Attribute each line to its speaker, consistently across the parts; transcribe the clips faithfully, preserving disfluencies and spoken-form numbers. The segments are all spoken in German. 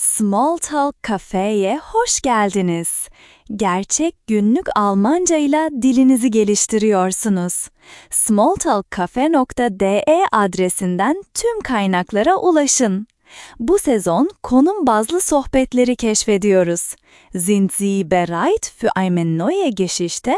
Speaker 1: Smalltalk Cafe'ye hoş geldiniz. Gerçek günlük Almancayla dilinizi geliştiriyorsunuz. smalltalkcafe nokta de adresinden tüm kaynaklara ulaşın. Bu sezon konum bazlı sohbetleri keşfediyoruz. Sind Sie bereit für eine neue Geschichte?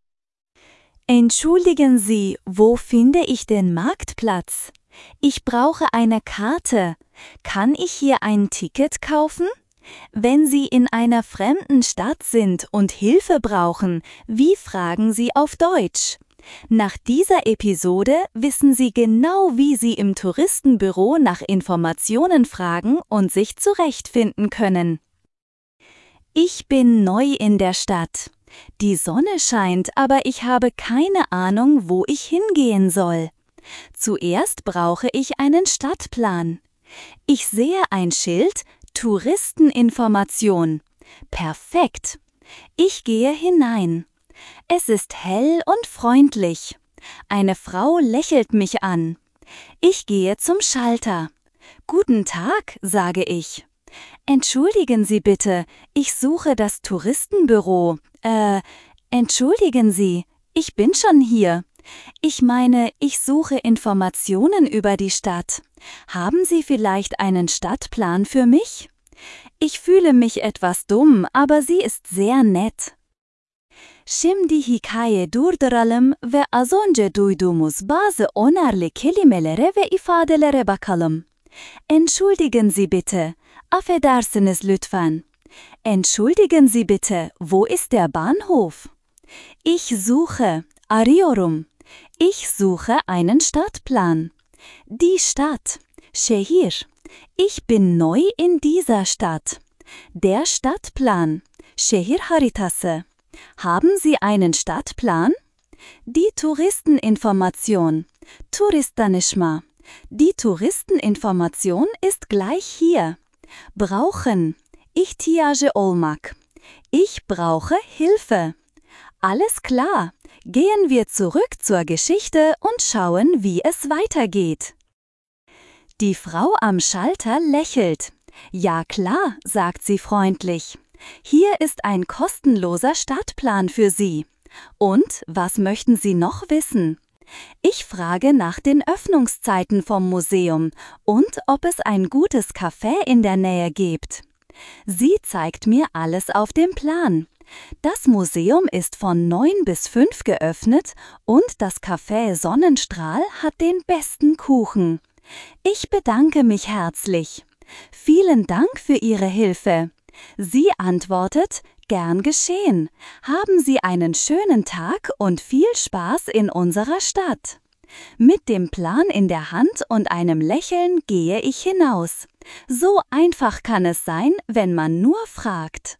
Speaker 1: Entschuldigen Sie, wo finde ich den Marktplatz? Ich brauche eine Karte. Kann ich hier ein Ticket kaufen? Wenn Sie in einer fremden Stadt sind und Hilfe brauchen, wie fragen Sie auf Deutsch? Nach dieser Episode wissen Sie genau, wie Sie im Touristenbüro nach Informationen fragen und sich zurechtfinden können. Ich bin neu in der Stadt. Die Sonne scheint, aber ich habe keine Ahnung, wo ich hingehen soll. Zuerst brauche ich einen Stadtplan. Ich sehe ein Schild Touristeninformation. Perfekt. Ich gehe hinein. Es ist hell und freundlich. Eine Frau lächelt mich an. Ich gehe zum Schalter. Guten Tag, sage ich. Entschuldigen Sie bitte, ich suche das Touristenbüro. Äh, entschuldigen Sie, ich bin schon hier. Ich meine, ich suche Informationen über die Stadt. Haben Sie vielleicht einen Stadtplan für mich? Ich fühle mich etwas dumm, aber sie ist sehr nett. Şimdi hikaye durduralım ve az önce duyduğumuz bazı önemli kelimelere ve ifadelere bakalım. Entschuldigen Sie bitte. Affedersiniz lütfen. Entschuldigen Sie bitte, wo ist der Bahnhof? Ich suche, arıyorum. Ich suche einen Stadtplan. Die Stadt, şehir. Ich bin neu in dieser Stadt. Der Stadtplan, şehir haritası. Haben Sie einen Stadtplan? Die Touristeninformation, turistdanışma. Die Touristeninformation ist gleich hier. Brauchen, ihtiyacı olmak. Ich brauche Hilfe. Alles klar. Gehen wir zurück zur Geschichte und schauen, wie es weitergeht. Die Frau am Schalter lächelt. Ja klar, sagt sie freundlich. Hier ist ein kostenloser Stadtplan für Sie. Und was möchten Sie noch wissen? Ich frage nach den Öffnungszeiten vom Museum und ob es ein gutes Café in der Nähe gibt. Sie zeigt mir alles auf dem Plan. Das Museum ist von neun bis fünf geöffnet und das Café Sonnenstrahl hat den besten Kuchen. Ich bedanke mich herzlich. Vielen Dank für Ihre Hilfe. Sie antwortet, gern geschehen. Haben Sie einen schönen Tag und viel Spaß in unserer Stadt. Mit dem Plan in der Hand und einem Lächeln gehe ich hinaus. So einfach kann es sein, wenn man nur fragt.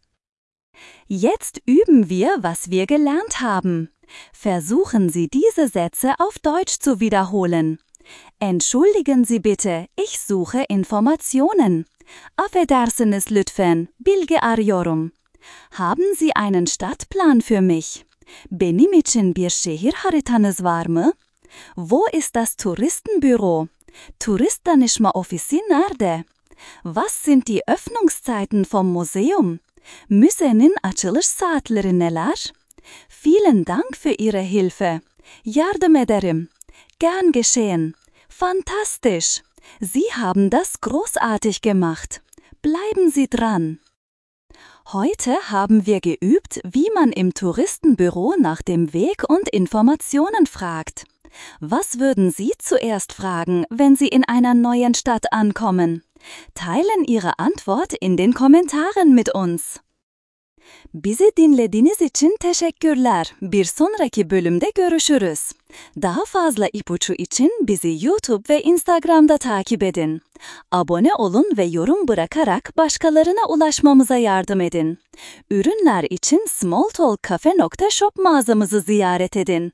Speaker 1: Jetzt üben wir, was wir gelernt haben. Versuchen Sie diese Sätze auf Deutsch zu wiederholen. Entschuldigen Sie bitte, ich suche Informationen. Affedersiniz lütfen, bilgi arıyorum. Haben Sie einen Stadtplan für mich? Benim için bir şehir haritanız var mı? Wo ist das Touristenbüro? Turistdanışma ofisi nerede? Was sind die Öffnungszeiten vom Museum? Müzenin açılış saatleri neler? Vielen Dank für Ihre Hilfe. Yardım ederim. Gern geschehen. Fantastisch. Sie haben das großartig gemacht. Bleiben Sie dran. Heute haben wir geübt, wie man im Touristenbüro nach dem Weg und Informationen fragt. Was würden Sie zuerst fragen, wenn Sie in einer neuen Stadt ankommen? Teilen Ihre Antwort in den Kommentaren mit uns. Bizi dinlediğiniz için teşekkürler. Bir sonraki bölümde görüşürüz. Daha fazla ipucu için bizi YouTube ve Instagram'da takip edin. Abone olun ve yorum bırakarak başkalarına ulaşmamıza yardım edin. Ürünler için smalltalkcafe nokta shop mağazamızı ziyaret edin.